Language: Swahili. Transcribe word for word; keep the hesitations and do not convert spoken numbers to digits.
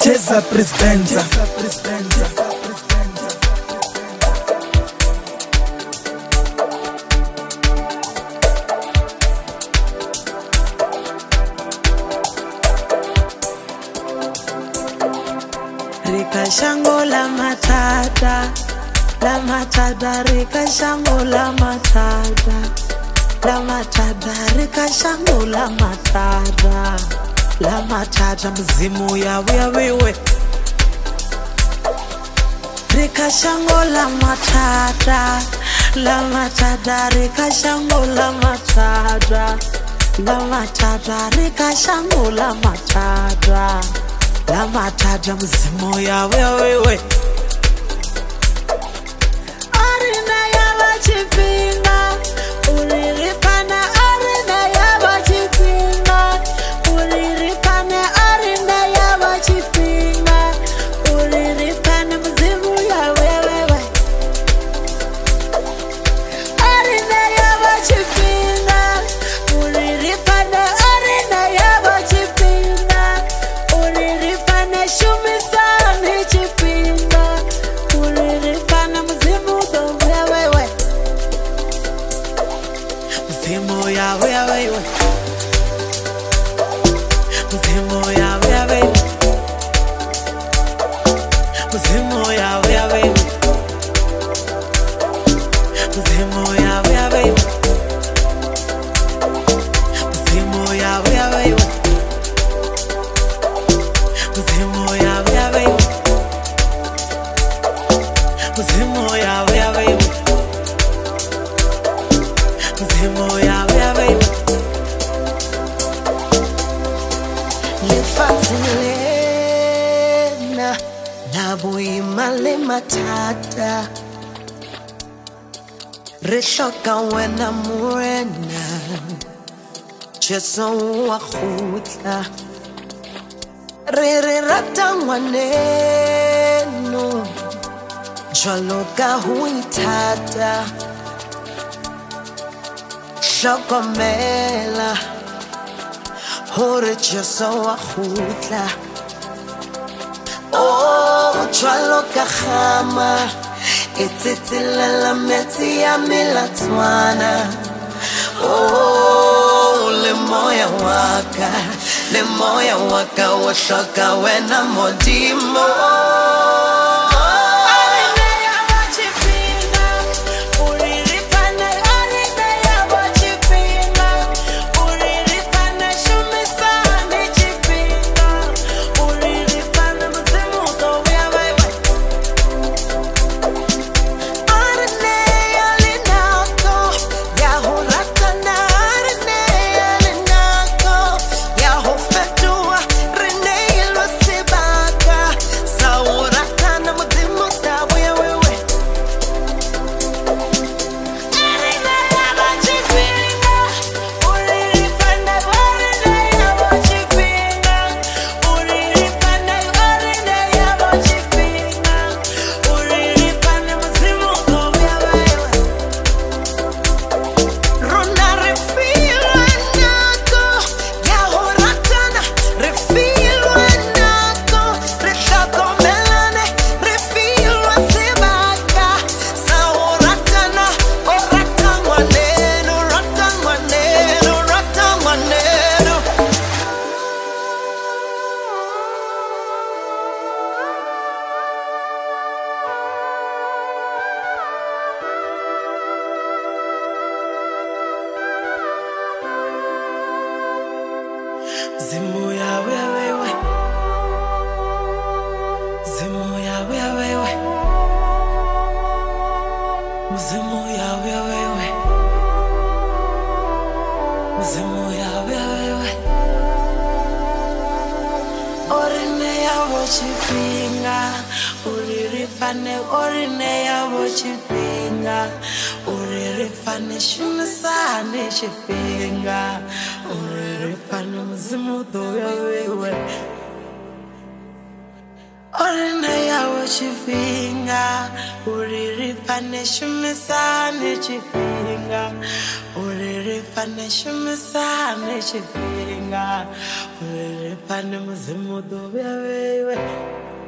cheza presbenza. Rika shango la matata, la matata, rika shango la matata, la matata, rika shango la matata, la matata, mzimu ya wewe. Rika shango la matata, la matata, rika shango la matata, la matata, rika shango la matata. La matata mzimu ya wewe. Arina ya wachipinga, uliripana arina ya wachipinga, uliripana arina ya wachipinga, uliripana mzimu ya wewe. Arina ya wachipinga, uliripana arina ya wachipinga, uliripana shumisani chipinga, uliripana mzimu do wewe. Mzimu ya wewe. Mzimu ya wewe. Mzimu ya wewe. Mzimu ya wewe. Mzimu ya wewe. Mzimu ya wewe. Mzimu ya wewe. Mzimu ya wewe. Lifatilena na buimale matata, reshoka wena murena, jeso wa khutla. Rere rata mwaneno, jaloka huitata, shokomela, hore jeso wa khutla. Oh, jaloka khama, ititilela meti ya milatwana. Oh, le moya waka, le moya waka washoka wena modimo. Mzimu ya wewe. Mzimu ya wewe. Mzimu ya wewe. Mzimu ya wewe. Orine ya wachipinga, ulirifane orine ya wachipinga, ulirifane shumisane chipinga, ulirifane mzimu do wewe. Orine ya wachipinga, ulirifane shumisane chipinga, ulirifane uri fane shumisa nechifhinga uri fane muzimu dovya wewe